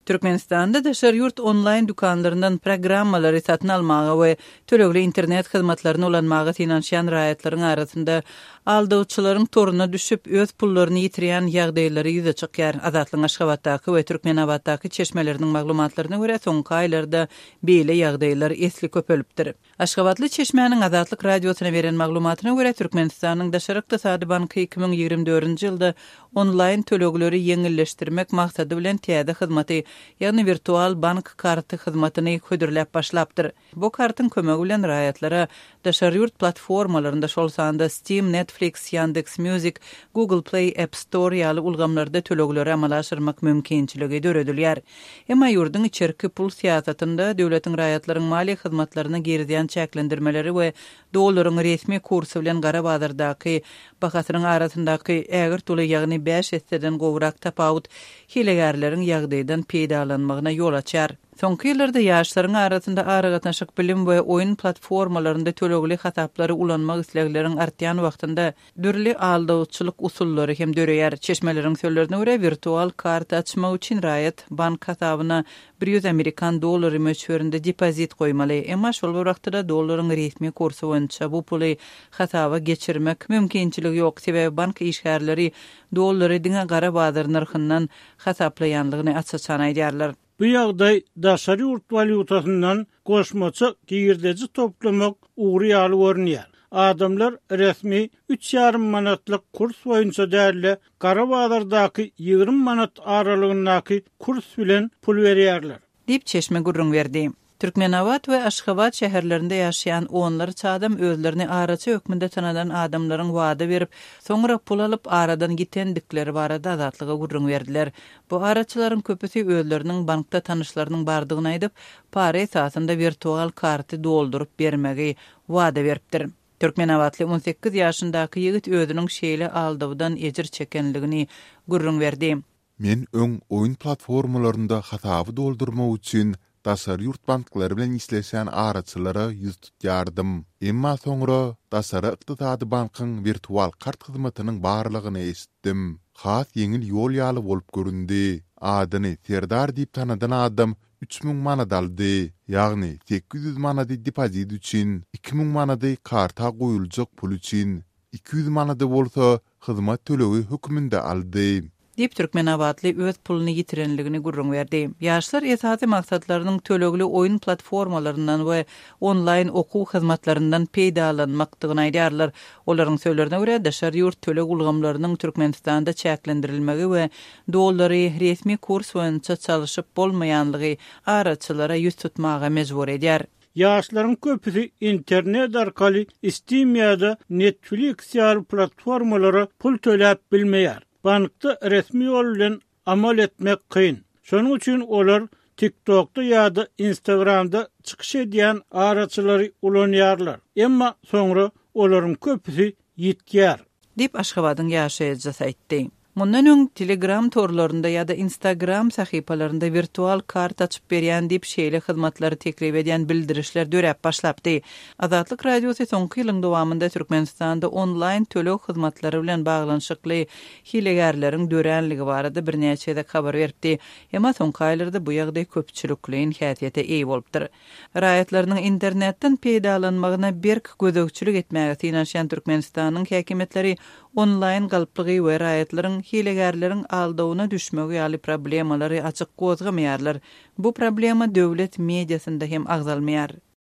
Türkmenistanda daşar yurt online dukanlarından programmaları satın almağa ve tölegli internet hizmetlerini ulanmağa finansiyan raýatlaryň arasında aldawçylaryň toruna düşüp öz pullaryny ýitiriýän ýagdaýlary ýüze çykýar. Azatlyň Aşgabatdaky we Türkmenabaddaky çeşmeleriniň maglumatlaryna görä soňky aýlarda beýle ýagdaýlar esli köpelipdir. Aşgabatly çeşmäniň Azatlyk radiosyna beren maglumatyna görä Türkmenistanyň Daşary Ykdysady Banky 2024-nji ýylda online tölegleri ýeňilleşdirmek maksady bilen täze hyzmaty, ýagny virtual bank karty hyzmatyny hödürläp başlapdyr. Bu kartyň kömegi bilen raýatlara daşary ýurt platformalarynda şolsanda Steam, Netflix, Yandex.Music, Google Play, App Store ýaly ulgamlarda tölegleri amala aşyrmak mümkinçiligi döredilýär. Emma ýurdun içerki pul siýasatynda döwletiň raýatlaryň maliýe hyzmatlaryna girdiýän çäklendirmeleri we dollaryň resmi kursy bilen gara bazardaky bahasynyň arasyndaky ägir tuly ýagny 5%den gowrak tapawut hilegärleriň ýagdaýdan peýdalanmagyna ýol açar. Soňky ýyllarda ýaşlaryň arasynda aragatnaşyk bilim we oýun platformalarynda tölegli hasaplary ulanmak islegleriň artýan wagtynda dürli aldawçylyk usullary hem döreýär. Çeşmeleriň sözlerine görä virtual kart açmak üçin raýat bank hasabyna 100 Amerikan dollary möçberinde depozit goýmaly. Emma şol wagtda dollaryň resmi kursy boýunça bu puly hasaba geçirmek mümkinçiligi ýok. Sebäbi bank işgärleri dollary diňe gara bazar narhyndan hasaplaýanlygyny açyçan aýdýarlar. Bu ýagdaý daşary ýurt valyutasyndan goşmaça giýirdeji toplamak uğry ýaly görünýär. Adamlar resmi 3,5 manatlyk kurs boýunça däli gara bazardaky 20 manat aralygyndaky kurs bilen pul berýärler. Dip çeşme gurrun berdi. Türkmenabad we Aşgabat şäherlerinde ýaşaýan onlarça adam özlerini araça hökmünde tanadan adamlaryň wada berip, soňra pul alyp aradan gitendikleri barada azatlyga gurrun berdiler. Bu araçylaryň köpüsi özleriniň bankda tanışlarynyň bardygyny aýdyp, para esasynda virtual karty doldurup bermegi wada beripdir. Türkmenabadly 18 ýaşyndaky ýigit özüniň şeýle aldawdan ejir çekenligini gurrun berdi. Men öň oýun platformalarynda hasaby doldurmak üçin Daşary ýurt banklary bilen işleşen araçylara ýüz tutýardım. Emma soňra Daşary Ykdysady Bankyň virtual kart hyzmatynyň barlygyny eşitdim. Has ýeňil ýol ýaly bolup göründi. Adyny Serdar diýip tanadan adam 3000 manat aldy. Ýagny 800 manat depozit üçin, 2000 manat karta goýuljak pul üçin, 200 manat bolsa hyzmat tölegi hökmünde aldy. Dip Türkmenabadly öz pulunu ýitirenligini gurrun berdi. Ýaşlar esasy maksatlarynyň tölegli oýun platformalaryndan we online okuw hyzmatlaryndan peýdalanmakdygyny aýdýarlar. Olaryň sözlerine görä daşary ýurt töleg ulgamlarynyň Türkmenistanda çäklendirilmegi we dollary resmi kurs boýunça çalışyp bolmaýanlygy araçylara ýüz tutmaga mejbur edýär. Ýaşlaryň köpüsi internet arkaly Steam ýa-da Netflix ýaly platformalara pul töläp bilmeýär. Bankda resmi ýol bilen amal etmek kyn. Şonuň üçin olar TikTok'da ýa-da Instagram'da çykyş edýän araçylary ulanýarlar. Emma soňra olaryň köpüsi ýitýär. Dip Aşgabatyň ýaşaýjysy aýtdy. Mundan öň Telegram torlarynda ýa-da Instagram sahypalarynda virtual kart açyp berýän dip şeýle hyzmatlary teklip edýän bildirişler döräp başlapdy. Azatlyk radiosy soňky ýylyň dowamında Türkmenistanda online töleg hyzmatlary bilen baglanyşykly hilegärleriň döränligi barada birnäçe habar beripdi. Emma soňky aýlarda bu ýagdaý köpçülikliň häsiýete eý bolupdyr. Raýatlarynyň internetden peýdalanmagyna berk gözegçilik etmäge ýanaşan Türkmenistanyň häkimetleri online galyplygy we raýatlaryň hilegärleriň aldawyna düşmegi ýaly problemalary açyk gozgamaýarlar. Bu problema döwlet mediasynda hem agzalmaýar.